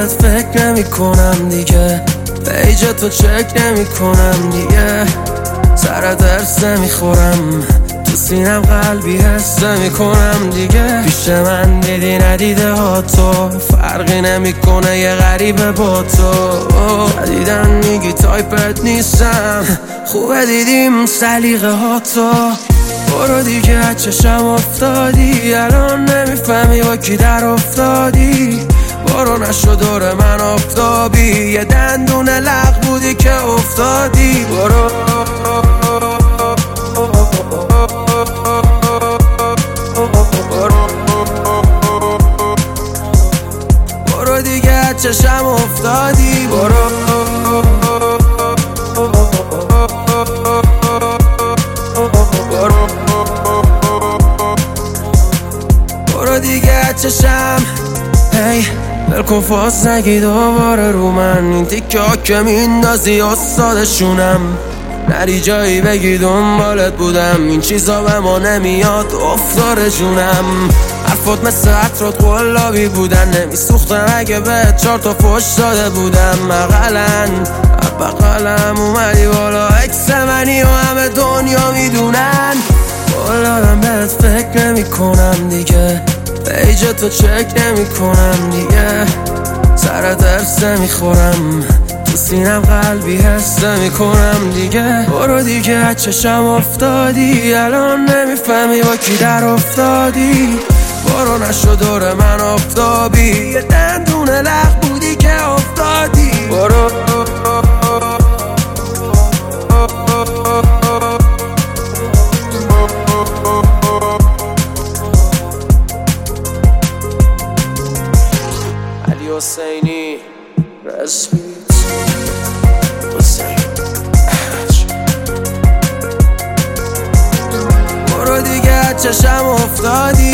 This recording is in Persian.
بهت فکر نمی کنم دیگه، پیج تو چک نمی کنم دیگه، سرت ارس نمیخورم، تو سینم قلبی حس نمی کنم دیگه. پیش من دیدی ندیده ها تو، فرقی نمیکنه یه غریبه با تو. جدیدن میگی تایپت نیستم، خوبه دیدیم سلیقه ها تو. برو دیگه از چشم افتادی، الان نمیفهمی با کی در افتادی. برو نشو دور من آفتابی، یه دندون لق بودی که افتادی. برو دیگه از چشم افتادی. برو دیگه از چشم. هی بلکن فاز نگی دوباره رو من، این تیکه ها که میندازی استادشونم. نری جایی بگی دنبالت بودم، این چیزا به ما نمیاد افتار جونم. حرفات مثل عطرات قلابی بودن، نمیسوختم اگه به 4 تا فوش داده بودم. بغلم اومدی بالا، اکس منی و همه دنیا میدونن. قولادم بهت فکر نمی کنم دیگه، پیج تو چک نمی کنم دیگه، سرت ارس نمیخورم، تو سینم قلبی حس نمی کنم دیگه. برو دیگه از چشم افتادی، الان نمیفهمی با کی در افتادی. برو نشو دور من آفتابی، یه دندون لق بودی که افتادی. برو علی حسینی رسپیت حسین. برو دیگه از چشم افتادی.